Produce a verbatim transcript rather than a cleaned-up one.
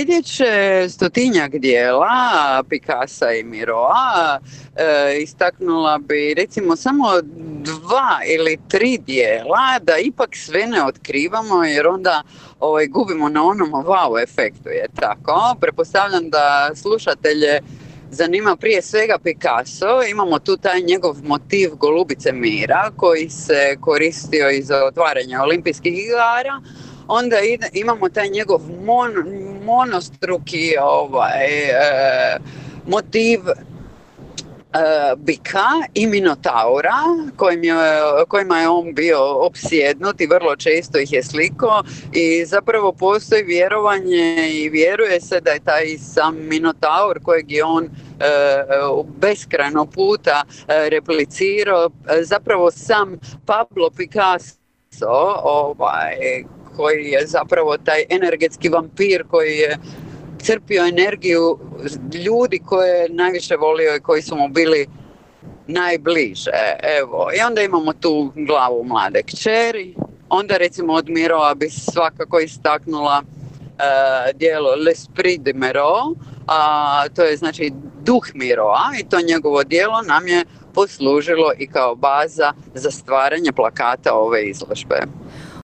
sljedeće stotinjak dijela Picassa i Miroa e, istaknula bi recimo samo dva ili tri dijela da ipak sve ne otkrivamo jer onda ovaj, gubimo na onom wow efektu, je tako. Pretpostavljam da slušatelje zanima prije svega Picasso. Imamo tu taj njegov motiv Golubice mira koji se koristio i za otvaranje olimpijskih igara. Onda ide, imamo taj njegov mon, monostruki ovaj, e, motiv e, bika i minotaura kojim je, kojima je on bio opsjednut i vrlo često ih je slikao i zapravo postoji vjerovanje i vjeruje se da je taj sam minotaur kojeg je on Uh, beskrajno puta uh, replicirao, uh, zapravo sam Pablo Picasso, ovaj, koji je zapravo taj energetski vampir koji je crpio energiju ljudi koje je najviše volio i koji su mu bili najbliže. Evo. I onda imamo tu glavu mlade kćeri. Onda recimo od Miroa bi svakako istaknula uh, djelo L'Esprit de Miro, a to je znači duh Miroa i to njegovo djelo nam je poslužilo i kao baza za stvaranje plakata ove izložbe.